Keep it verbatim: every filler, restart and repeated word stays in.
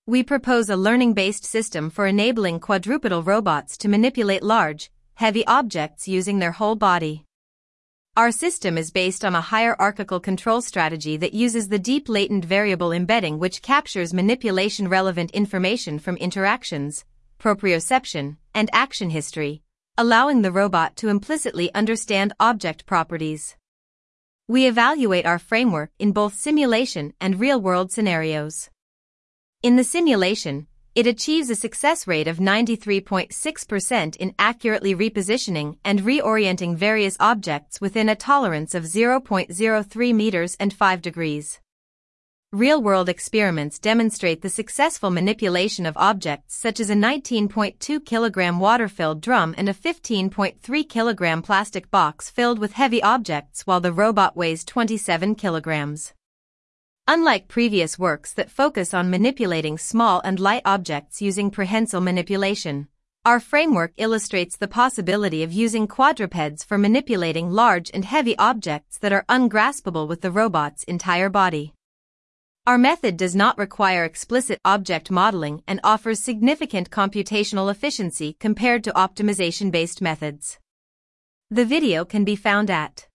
We propose a learning-based system for enabling quadrupedal robots to manipulate large, heavy objects using their whole body. Our system is based on a hierarchical control strategy that uses the deep latent variable embedding, which captures manipulation-relevant information from interactions, proprioception, and action history, allowing the robot to implicitly understand object properties. We evaluate our framework in both simulation and real-world scenarios. In the simulation, it achieves a success rate of ninety-three point six percent in accurately repositioning and reorienting various objects within a tolerance of zero point zero three meters and five degrees. Real-world experiments demonstrate the successful manipulation of objects such as a nineteen point two kilogram water-filled drum and a fifteen point three kilogram plastic box filled with heavy objects, while the robot weighs twenty-seven kilograms. Unlike previous works that focus on manipulating small and light objects using prehensile manipulation, our framework illustrates the possibility of using quadrupeds for manipulating large and heavy objects that are ungraspable with the robot's entire body. Our method does not require explicit object modeling and offers significant computational efficiency compared to optimization-based methods. The video can be found at